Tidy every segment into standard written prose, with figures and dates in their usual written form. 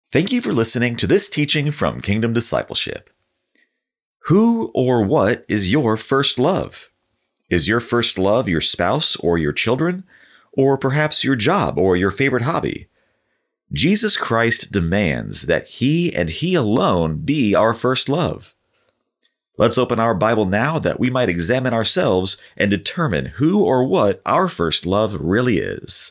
Thank you for listening to this teaching from Kingdom Discipleship. Who or what is your first love? Is your first love your spouse or your children? Or perhaps your job or your favorite hobby? Jesus Christ demands that He and He alone be our first love. Let's open our Bible now that we might examine ourselves and determine who or what our first love really is.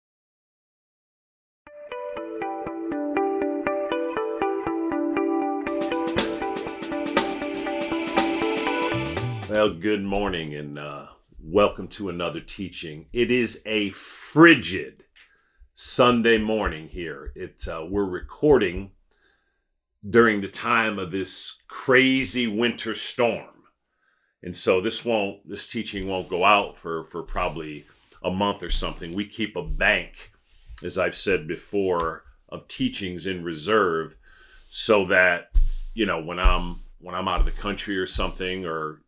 Well, good morning and welcome to another teaching. It is a frigid Sunday morning here. We're recording during the time of this crazy winter storm. And so this teaching won't go out for probably a month or something. We keep a bank, as I've said before, of teachings in reserve so that, when I'm out of the country or something, or,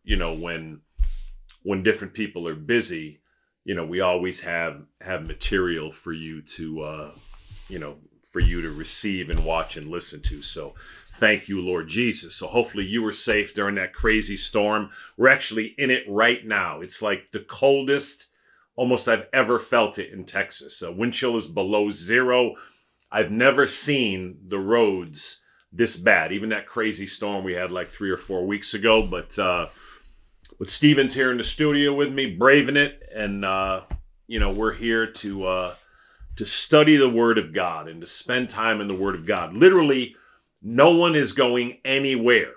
when different people are busy, we always have material for you to, for you to receive and watch and listen to. So thank you, Lord Jesus. So hopefully you were safe during that crazy storm. We're actually in it right now. It's like the coldest almost I've ever felt it in Texas. Wind chill is below zero. I've never seen the roads this bad. Even that crazy storm we had like 3 or 4 weeks ago. But Steven's here in the studio with me, braving it, and we're here to study the Word of God and to spend time in the Word of God. Literally, no one is going anywhere,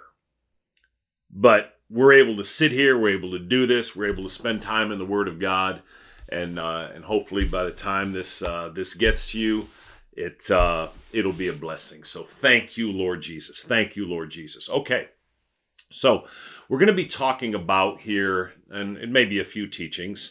but we're able to sit here. We're able to do this. We're able to spend time in the Word of God, and hopefully by the time this gets to you, it'll be a blessing. So thank you, Lord Jesus. Thank you, Lord Jesus. Okay. So we're going to be talking about here, and it may be a few teachings,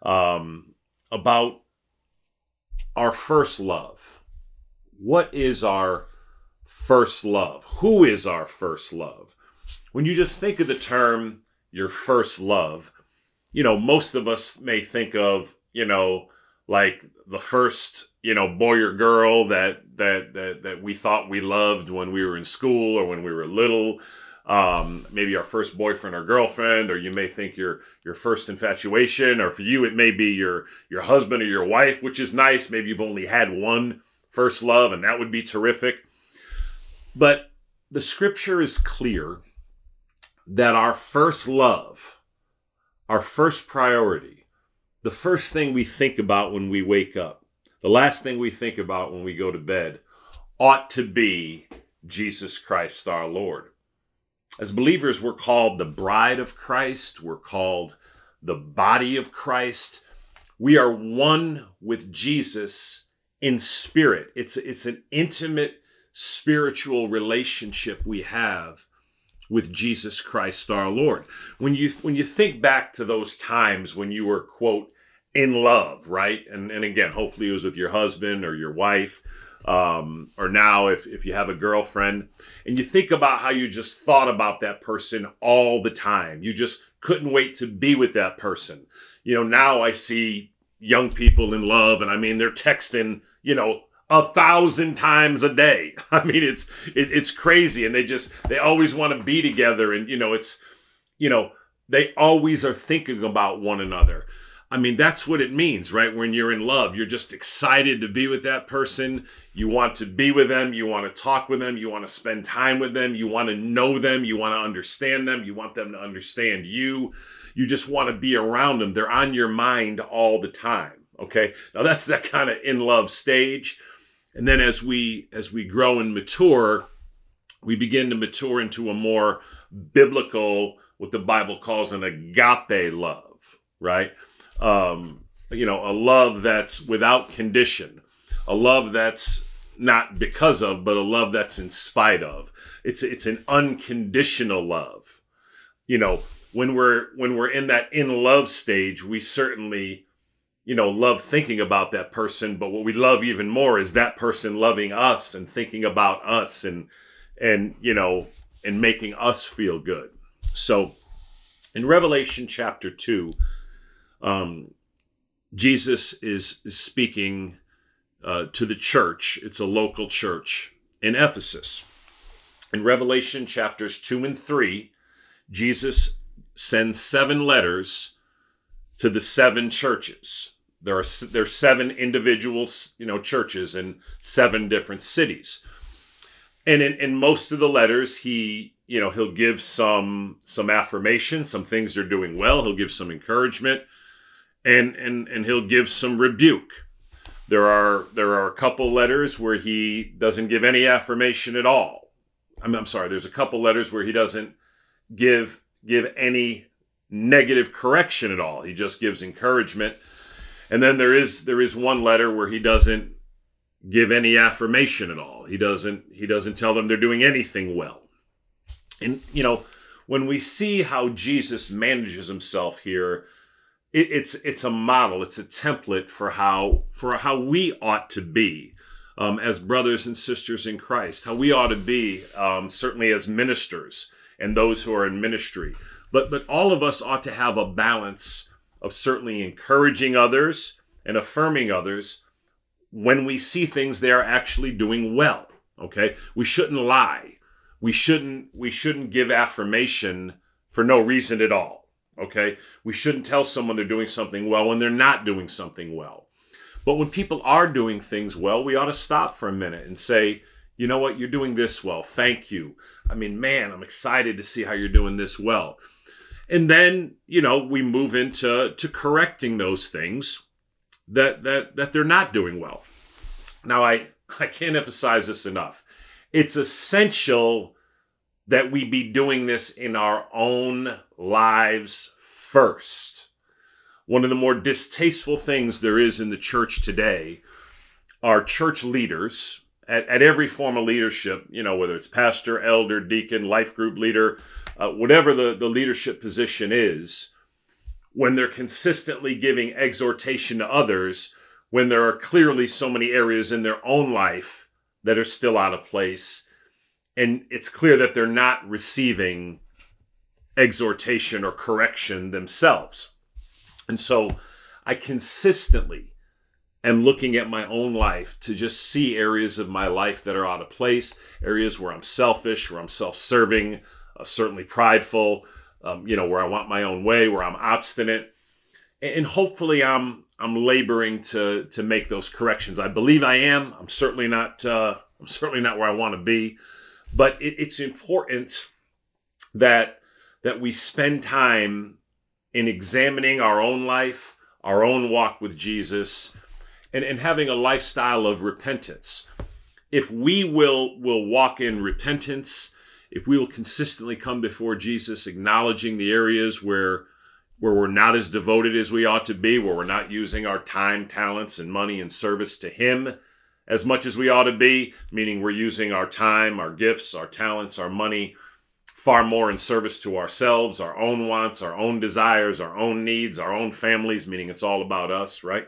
about our first love. What is our first love? Who is our first love? When you just think of the term, your first love, most of us may think of, like the first, boy or girl that we thought we loved when we were in school or when we were little. Maybe our first boyfriend or girlfriend, or you may think your first infatuation, or for you it may be your husband or your wife, which is nice. Maybe you've only had one first love, and that would be terrific. But the scripture is clear that our first love, our first priority, the first thing we think about when we wake up, the last thing we think about when we go to bed, ought to be Jesus Christ our Lord. As believers, we're called the bride of Christ. We're called the body of Christ. We are one with Jesus in spirit. It's an intimate spiritual relationship we have with Jesus Christ our Lord. When you think back to those times when you were, quote, in love, right? And again, hopefully it was with your husband or your wife, or now if you have a girlfriend, and you think about how you just thought about that person all the time. You just couldn't wait to be with that person. Now I see young people in love, and I mean, they're texting, 1,000 times a day. I mean, it's crazy. And they always want to be together. And, they always are thinking about one another. I mean, that's what it means, right? When you're in love, you're just excited to be with that person. You want to be with them. You want to talk with them. You want to spend time with them. You want to know them. You want to understand them. You want them to understand you. You just want to be around them. They're on your mind all the time. Okay. Now that's that kind of in love stage. And then as we grow and mature, we begin to mature into a more biblical, what the Bible calls an agape love, right? A love that's without condition, a love that's not because of, but a love that's in spite of. It's an unconditional love. When we're in that in love stage, we certainly, love thinking about that person, but what we love even more is that person loving us and thinking about us and making us feel good. So in Revelation chapter 2, Jesus is speaking to the church. It's a local church in Ephesus. In Revelation chapters 2 and 3, Jesus sends 7 letters to the 7 churches. There's 7 individual, churches in 7 different cities. And in most of the letters, he'll give some affirmation, some things they're doing well. He'll give some encouragement, and he'll give some rebuke. There are a couple letters where he doesn't give any affirmation at all. I'm sorry. There's a couple letters where he doesn't give any negative correction at all. He just gives encouragement. And then there is one letter where he doesn't give any affirmation at all. He doesn't tell them they're doing anything well. And when we see how Jesus manages himself here, it's a model, it's a template for how we ought to be as brothers and sisters in Christ, how we ought to be certainly as ministers and those who are in ministry. But all of us ought to have a balance of certainly encouraging others and affirming others when we see things they are actually doing well. Okay, we shouldn't lie. We shouldn't give affirmation for no reason at all. Okay, we shouldn't tell someone they're doing something well when they're not doing something well. But when people are doing things well, we ought to stop for a minute and say, you know what, you're doing this well. Thank you. I mean, man, I'm excited to see how you're doing this well. And then, we move into correcting those things that they're not doing well. Now, I can't emphasize this enough. It's essential that we be doing this in our own lives first. One of the more distasteful things there is in the church today are church leaders at every form of leadership, whether it's pastor, elder, deacon, life group leader, whatever the leadership position is, when they're consistently giving exhortation to others, when there are clearly so many areas in their own life that are still out of place, and it's clear that they're not receiving exhortation or correction themselves. And so I consistently am looking at my own life to just see areas of my life that are out of place, areas where I'm selfish, where I'm self-serving, certainly prideful, where I want my own way, where I'm obstinate. And hopefully I'm laboring to make those corrections. I believe I am. I'm certainly not where I want to be. But it's important that we spend time in examining our own life, our own walk with Jesus, and having a lifestyle of repentance. If we will walk in repentance, if we will consistently come before Jesus, acknowledging the areas where we're not as devoted as we ought to be, where we're not using our time, talents, and money in service to Him as much as we ought to be, meaning we're using our time, our gifts, our talents, our money far more in service to ourselves, our own wants, our own desires, our own needs, our own families, meaning it's all about us, right?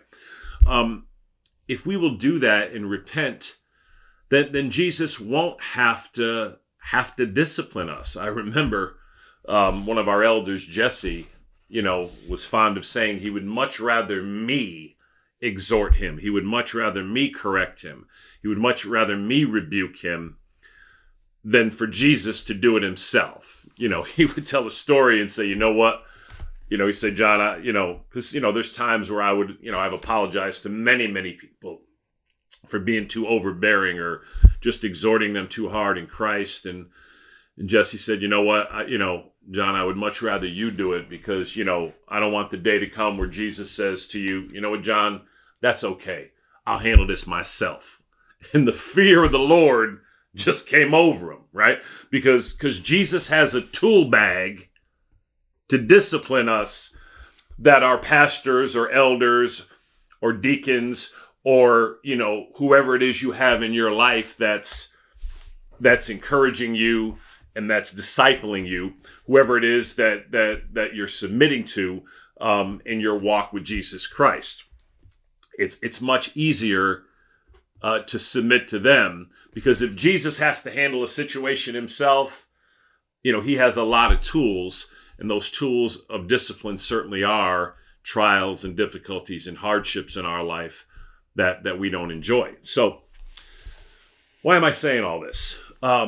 If we will do that and repent, then Jesus won't have to discipline us. I remember one of our elders, Jesse, was fond of saying he would much rather me exhort him. He would much rather me correct him. He would much rather me rebuke him than for Jesus to do it himself. He would tell a story and say, you know what? He said, John, because, there's times where I would, I've apologized to many, many people for being too overbearing or just exhorting them too hard in Christ. And Jesse said, you know what? John, I would much rather you do it because, I don't want the day to come where Jesus says to you, you know what, John, that's okay. I'll handle this myself. And the fear of the Lord just came over him, right? Because Jesus has a tool bag to discipline us that our pastors or elders or deacons or, whoever it is you have in your life that's encouraging you and that's discipling you, whoever it is that you're submitting to in your walk with Jesus Christ. It's much easier to submit to them, because if Jesus has to handle a situation himself, he has a lot of tools, and those tools of discipline certainly are trials and difficulties and hardships in our life that we don't enjoy. So Why am I saying all this?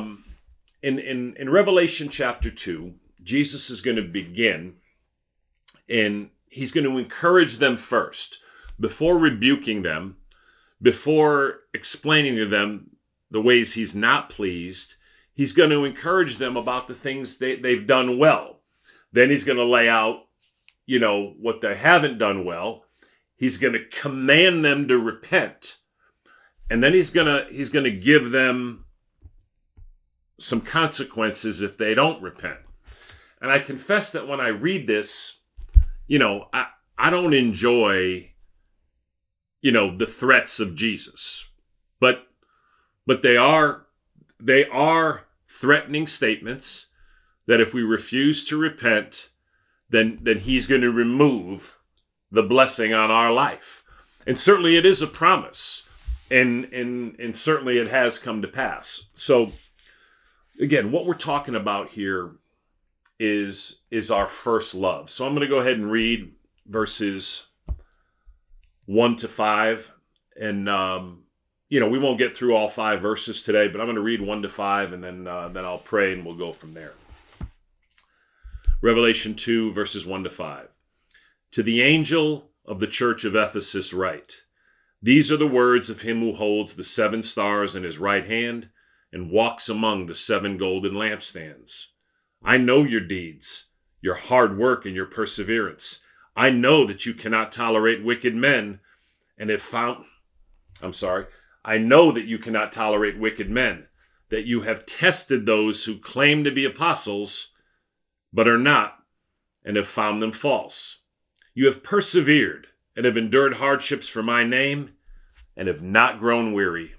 In Revelation chapter 2, Jesus is going to begin, and he's going to encourage them first, before rebuking them, before explaining to them the ways he's not pleased. He's going to encourage them about the things they've done well. Then he's going to lay out, what they haven't done well. He's going to command them to repent. And then he's going to give them some consequences if they don't repent. And I confess that when I read this, I don't enjoy, the threats of Jesus. But they are threatening statements that if we refuse to repent, then he's going to remove the blessing on our life. And certainly it is a promise. And certainly it has come to pass. So again, what we're talking about here is our first love. So I'm going to go ahead and read verses 1 to 5. And, we won't get through all 5 verses today, but I'm going to read 1 to 5, and then I'll pray and we'll go from there. Revelation 2, verses 1 to 5. To the angel of the church of Ephesus write, these are the words of him who holds the 7 stars in his right hand and walks among the 7 golden lampstands. I know your deeds, your hard work and your perseverance. I know that you cannot tolerate wicked men and have found... I know that you cannot tolerate wicked men, that you have tested those who claim to be apostles, but are not, and have found them false. You have persevered and have endured hardships for my name, and have not grown weary.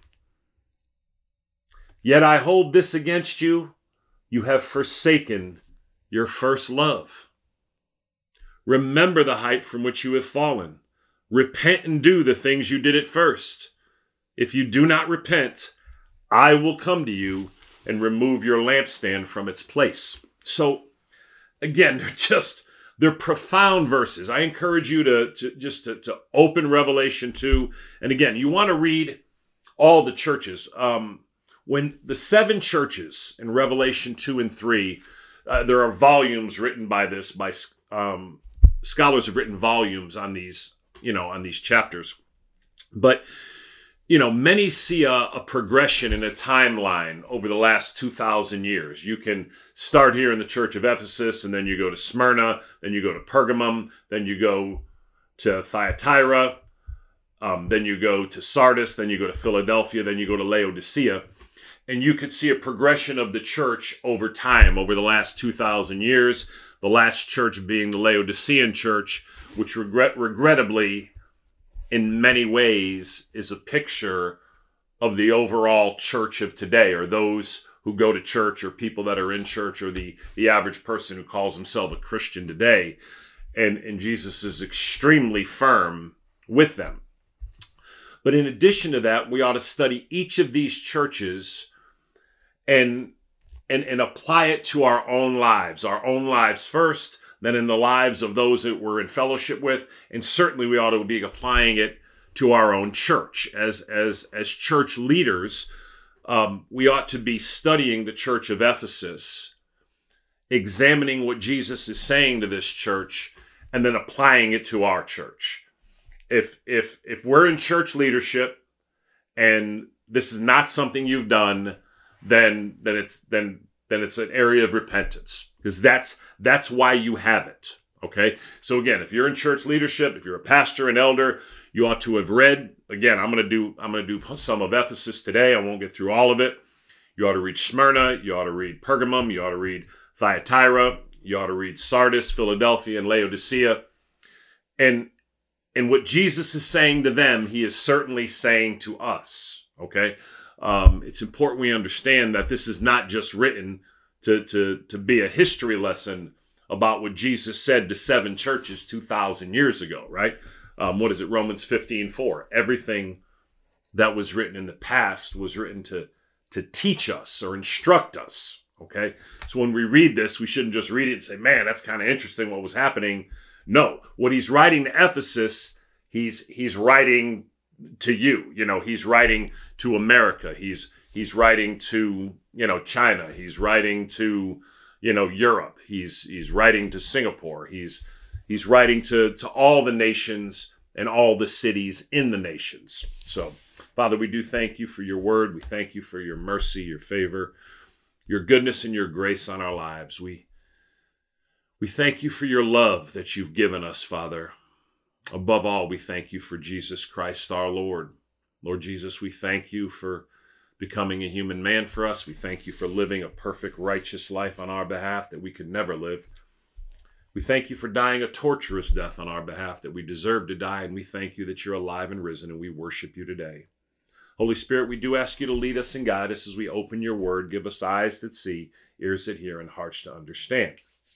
Yet I hold this against you, you have forsaken your first love. Remember the height from which you have fallen. Repent and do the things you did at first. If you do not repent, I will come to you and remove your lampstand from its place. So, again, they're profound verses. I encourage you to open Revelation 2. And again, you want to read all the churches. When the 7 churches in Revelation 2 and 3, there are volumes written by scholars have written volumes on these, on these chapters. But many see a progression in a timeline over the last 2,000 years. You can start here in the church of Ephesus, and then you go to Smyrna, then you go to Pergamum, then you go to Thyatira, then you go to Sardis, then you go to Philadelphia, then you go to Laodicea. And you could see a progression of the church over time, over the last 2,000 years. The last church being the Laodicean church, which regrettably, in many ways, is a picture of the overall church of today, or those who go to church, or people that are in church, or the average person who calls himself a Christian today. And Jesus is extremely firm with them. But in addition to that, we ought to study each of these churches and apply it to our own lives first, then in the lives of those that we're in fellowship with, and certainly we ought to be applying it to our own church. As church leaders, we ought to be studying the church of Ephesus, examining what Jesus is saying to this church, and then applying it to our church. If we're in church leadership and this is not something you've done, then it's an area of repentance, because that's why you have it. Okay. So again, if you're in church leadership, if you're a pastor, an elder, you ought to have read. Again, I'm going to do some of Ephesus today. I won't get through all of it. You ought to read Smyrna. You ought to read Pergamum. You ought to read Thyatira. You ought to read Sardis, Philadelphia, and Laodicea. And what Jesus is saying to them, he is certainly saying to us. Okay. It's important we understand that this is not just written to be a history lesson about what Jesus said to 7 churches 2,000 years ago, right? What is it? Romans 15:4. Everything that was written in the past was written to teach us or instruct us, okay? So when we read this, we shouldn't just read it and say, man, that's kind of interesting what was happening. No, what he's writing to Ephesus, he's writing to you. He's writing to America. He's writing to, China. He's writing to, Europe. He's writing to Singapore. He's writing to all the nations and all the cities in the nations. So, Father, we do thank you for your word. We thank you for your mercy, your favor, your goodness, and your grace on our lives. We thank you for your love that you've given us, Father. Above all, we thank you for Jesus Christ, our Lord. Lord Jesus, we thank you for becoming a human man for us. We thank you for living a perfect, righteous life on our behalf that we could never live. We thank you for dying a torturous death on our behalf that we deserve to die, and we thank you that you're alive and risen, and we worship you today. Holy Spirit, we do ask you to lead us and guide us as we open your word. Give us eyes that see, ears that hear, and hearts to understand.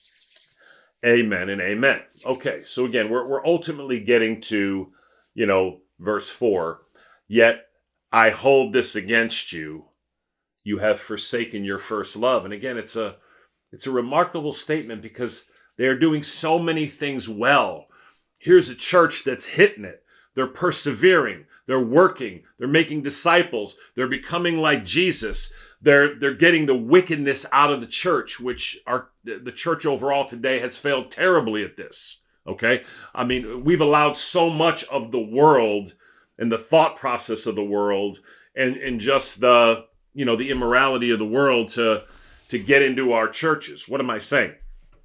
Amen and amen. Okay, so again, we're ultimately getting to, verse 4. Yet I hold this against you. You have forsaken your first love. And again, it's a remarkable statement because they're doing so many things well. Here's a church that's hitting it. They're persevering. They're working. They're making disciples. They're becoming like Jesus. They're getting the wickedness out of the church, which the church overall today has failed terribly at this. Okay? I mean, we've allowed so much of the world and the thought process of the world and just the immorality of the world to get into our churches. What am I saying?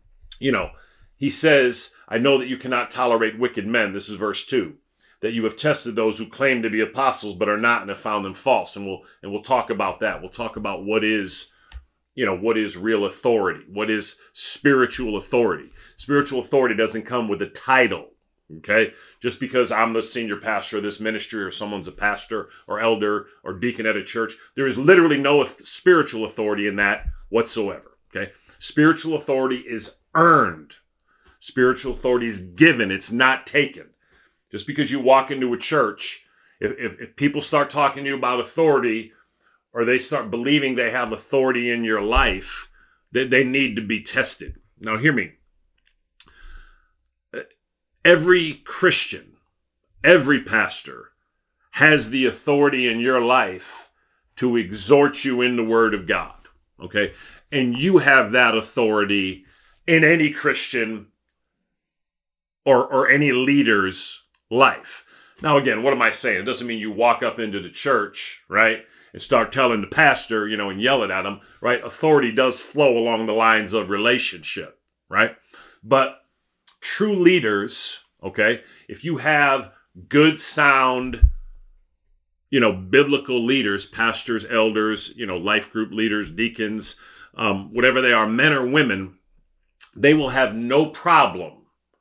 He says, I know that you cannot tolerate wicked men. This is verse 2. That you have tested those who claim to be apostles but are not and have found them false. And we'll talk about that. We'll talk about what is real authority. What is spiritual authority? Spiritual authority doesn't come with a title. Okay? Just because I'm the senior pastor of this ministry or someone's a pastor or elder or deacon at a church, there is literally no spiritual authority in that whatsoever. Okay? Spiritual authority is earned. Spiritual authority is given. It's not taken. Just because you walk into a church, if people start talking to you about authority or they start believing they have authority in your life, they need to be tested. Now, hear me. Every Christian, every pastor has the authority in your life to exhort you in the Word of God. Okay? And you have that authority in any Christian or any leader's life. Now, again, what am I saying? It doesn't mean you walk up into the church, right, and start telling the pastor, and yelling at him, right? Authority does flow along the lines of relationship, right? But true leaders, okay, if you have good, sound, biblical leaders, pastors, elders, life group leaders, deacons, whatever they are, men or women, they will have no problem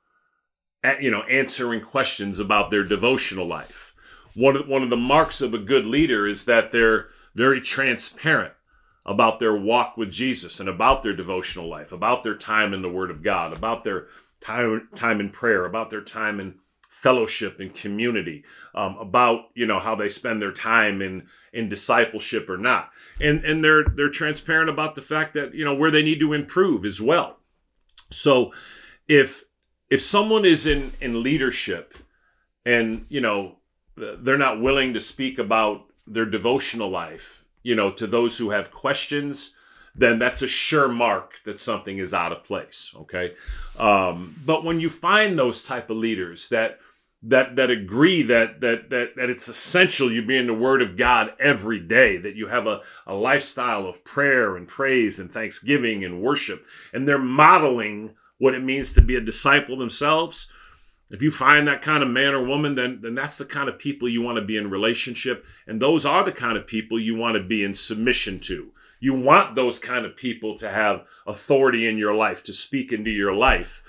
answering questions about their devotional life. One of the marks of a good leader is that they're very transparent about their walk with Jesus and about their devotional life, about their time in the Word of God, about their time in prayer, about their time in fellowship and community, about how they spend their time in discipleship or not, and they're transparent about the fact that where they need to improve as well. So if someone is in leadership and, they're not willing to speak about their devotional life, to those who have questions, then that's a sure mark that something is out of place, okay? But when you find those type of leaders that agree that it's essential you be in the Word of God every day, that you have a lifestyle of prayer and praise and thanksgiving and worship, and they're modeling what it means to be a disciple themselves, if you find that kind of man or woman, then that's the kind of people you want to be in relationship. And those are the kind of people you want to be in submission to. You want those kind of people to have authority in your life, to speak into your life.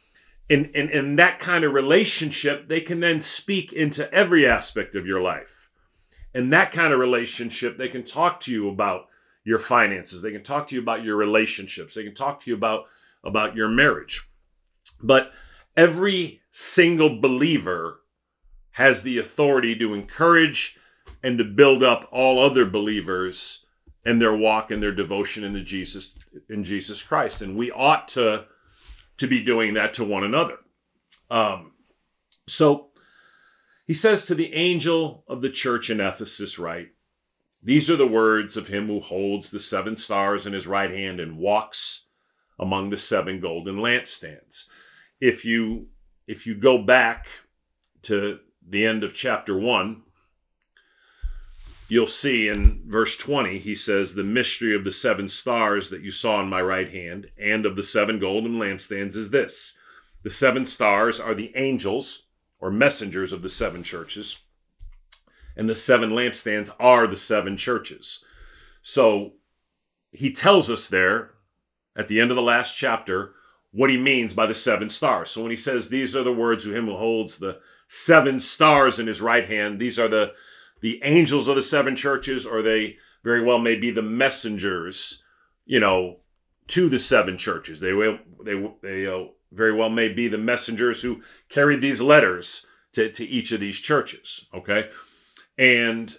In that kind of relationship, they can then speak into every aspect of your life. In that kind of relationship, they can talk to you about your finances. They can talk to you about your relationships. They can talk to you about your marriage. But every single believer has the authority to encourage and to build up all other believers in their walk and their devotion in Jesus Christ. And we ought to be doing that to one another. So, He says to the angel of the church in Ephesus, right? These are the words of him who holds the 7 stars in his right hand and walks among the 7 golden lampstands. If you go back to the end of chapter 1, you'll see in verse 20, he says, the mystery of the 7 stars that you saw in my right hand and of the 7 golden lampstands is this. The 7 stars are the angels or messengers of the 7 churches, and the 7 lampstands are the 7 churches. So he tells us there at the end of the last chapter what he means by the 7 stars. So when he says, these are the words of him who holds the 7 stars in his right hand, these are the angels of the 7 churches, or they very well may be the messengers, to the 7 churches. They very well may be the messengers who carried these letters to each of these churches. Okay. And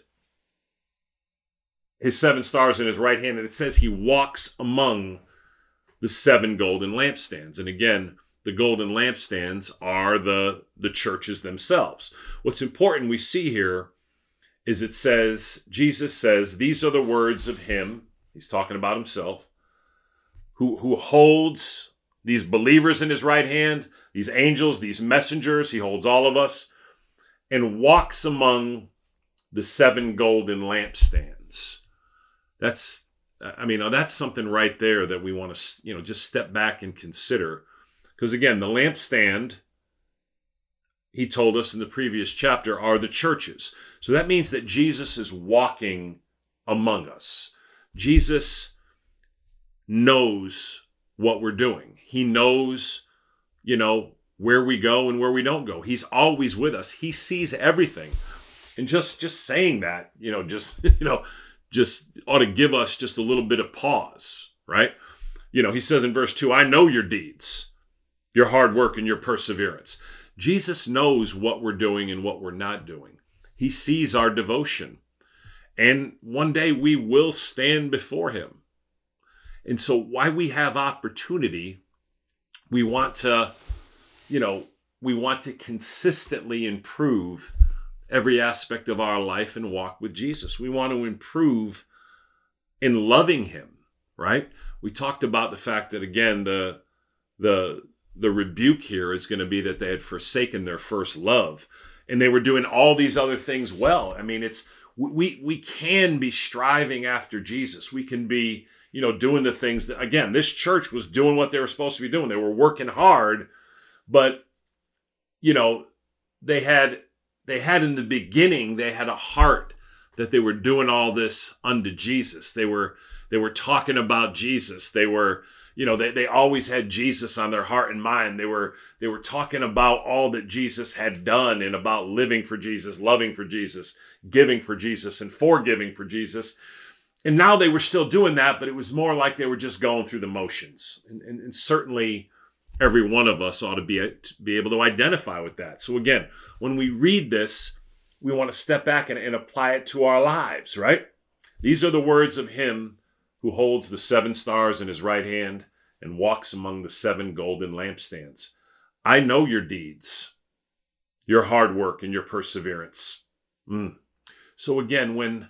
his 7 stars in his right hand, and it says he walks among the 7 golden lampstands. And again, the golden lampstands are the churches themselves. What's important we see here is it says, Jesus says, these are the words of him, he's talking about himself, who holds these believers in his right hand, these angels, these messengers, he holds all of us, and walks among the 7 golden lampstands. That's something right there that we want to, just step back and consider. Because again, the lampstand, he told us in the previous chapter, are the churches. So that means that Jesus is walking among us. Jesus knows what we're doing. He knows, where we go and where we don't go. He's always with us. He sees everything. And just saying that, just ought to give us just a little bit of pause, right? He says in verse 2, I know your deeds, your hard work and your perseverance. Jesus knows what we're doing and what we're not doing. He sees our devotion. And one day we will stand before him. And so while we have opportunity, we want to consistently improve every aspect of our life and walk with Jesus. We want to improve in loving him, right? We talked about the fact that, again, the rebuke here is going to be that they had forsaken their first love, and they were doing all these other things well. I mean, we can be striving after Jesus. We can be, doing the things that, again, this church was doing what they were supposed to be doing. They were working hard, but, they had in the beginning, they had a heart that they were doing all this unto Jesus. They were talking about Jesus. They were, they always had Jesus on their heart and mind. They were talking about all that Jesus had done and about living for Jesus, loving for Jesus, giving for Jesus, and forgiving for Jesus. And now they were still doing that, but it was more like they were just going through the motions. And certainly every one of us ought to be able to identify with that. So again, when we read this, we want to step back and apply it to our lives, right? These are the words of him who holds the 7 stars in his right hand and walks among the 7 golden lampstands. I know your deeds, your hard work, and your perseverance. So again, when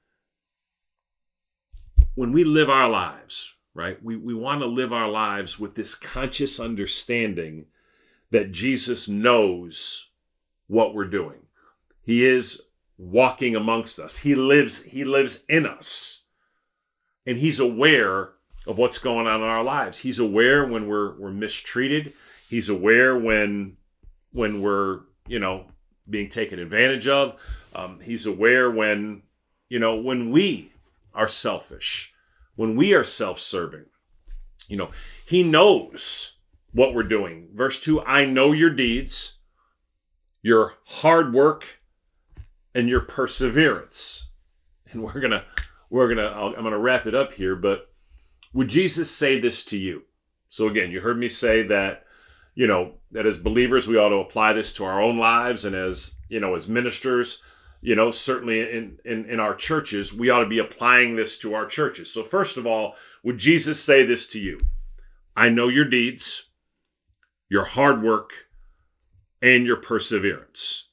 we live our lives, right, we want to live our lives with this conscious understanding that Jesus knows what we're doing. He is walking amongst us. He lives in us. And he's aware of what's going on in our lives. He's aware when we're mistreated. He's aware when we're, being taken advantage of. He's aware when we are selfish, when we are self-serving. He knows what we're doing. Verse 2, I know your deeds, your hard work, and your perseverance. And I'm gonna wrap it up here, but would Jesus say this to you? So again, you heard me say that, that as believers, we ought to apply this to our own lives, and as ministers, certainly in our churches, we ought to be applying this to our churches. So first of all, would Jesus say this to you? I know your deeds, your hard work, and your perseverance.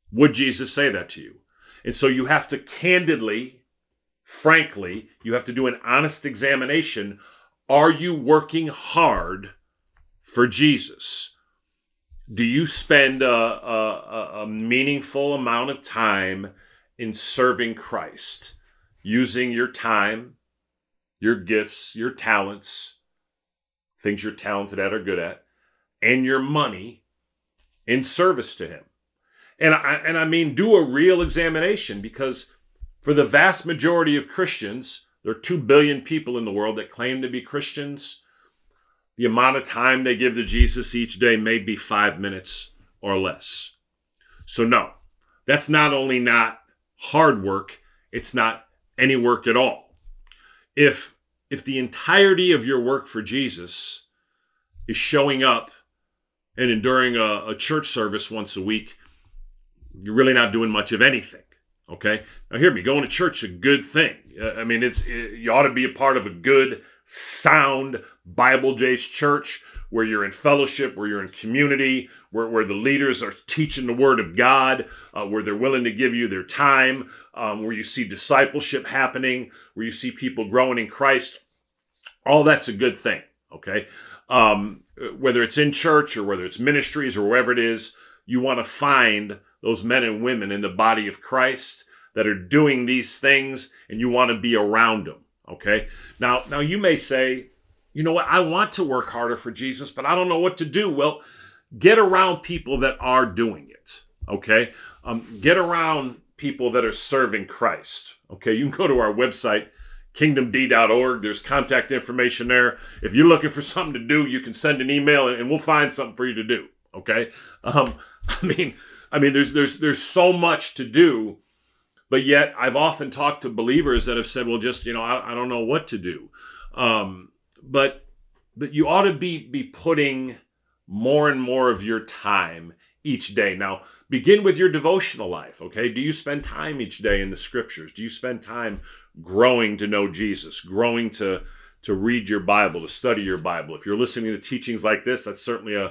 Would Jesus say that to you? And so you have to candidly, frankly, you have to do an honest examination. Are you working hard for Jesus? Do you spend a meaningful amount of time in serving Christ, using your time, your gifts, your talents, things you're talented at or good at, and your money in service to him? And I mean, do a real examination, because for the vast majority of Christians, there are 2 billion people in the world that claim to be Christians. The amount of time they give to Jesus each day may be 5 minutes or less. So no, that's not only not hard work, it's not any work at all. If the entirety of your work for Jesus is showing up and enduring a church service once a week, you're really not doing much of anything. Okay? Now hear me, going to church is a good thing. I mean, you ought to be a part of a good, sound, Bible-based church where you're in fellowship, where you're in community, where the leaders are teaching the Word of God, where they're willing to give you their time, where you see discipleship happening, where you see people growing in Christ. All that's a good thing, okay? Whether it's in church or whether it's ministries or wherever it is, you want to find those men and women in the body of Christ that are doing these things, and you want to be around them, okay? Now you may say, you know what, I want to work harder for Jesus, but I don't know what to do. Well, get around people that are doing it, okay? Get around people that are serving Christ, okay? You can go to our website, kingdomd.org. There's contact information there. If you're looking for something to do, you can send an email and we'll find something for you to do, okay? I mean, there's so much to do, but yet I've often talked to believers that have said, well, just, I don't know what to do. But you ought to be putting more and more of your time each day. Now, begin with your devotional life, okay? Do you spend time each day in the scriptures? Do you spend time growing to know Jesus, growing to read your Bible, to study your Bible? If you're listening to teachings like this, that's certainly a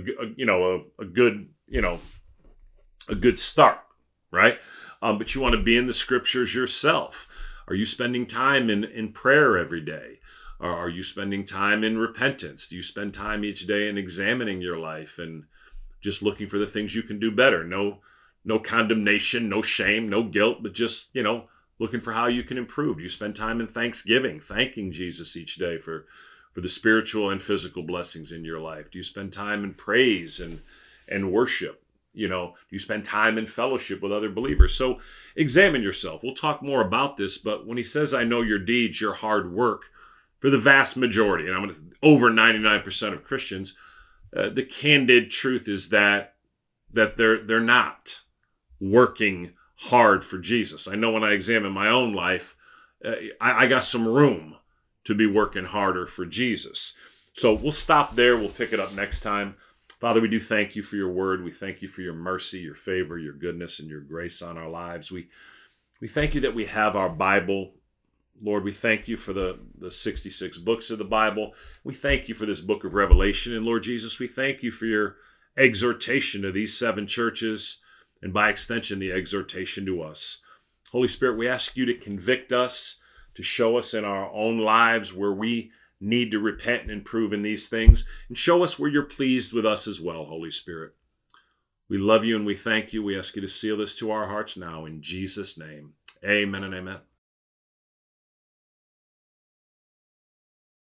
good start, right? But you want to be in the scriptures yourself. Are you spending time in prayer every day? Or are you spending time in repentance? Do you spend time each day in examining your life and just looking for the things you can do better? No condemnation, no shame, no guilt, but just, looking for how you can improve. Do you spend time in thanksgiving, thanking Jesus each day for the spiritual and physical blessings in your life? Do you spend time in praise and worship? Do you spend time in fellowship with other believers? So examine yourself. We'll talk more about this, but when he says, I know your deeds, your hard work, for the vast majority, and I'm going to over 99% of Christians, the candid truth is that they're not working hard for Jesus. I know when I examine my own life, I got some room to be working harder for Jesus. So we'll stop there. We'll pick it up next time. Father, we do thank you for your word. We thank you for your mercy, your favor, your goodness, and your grace on our lives. We thank you that we have our Bible. Lord, we thank you for the 66 books of the Bible. We thank you for this book of Revelation. And Lord Jesus, we thank you for your exhortation to these 7 churches, and by extension, the exhortation to us. Holy Spirit, we ask you to convict us, to show us in our own lives where we need to repent and improve in these things, and show us where you're pleased with us as well, Holy Spirit. We love you and we thank you. We ask you to seal this to our hearts now in Jesus' name. Amen and amen.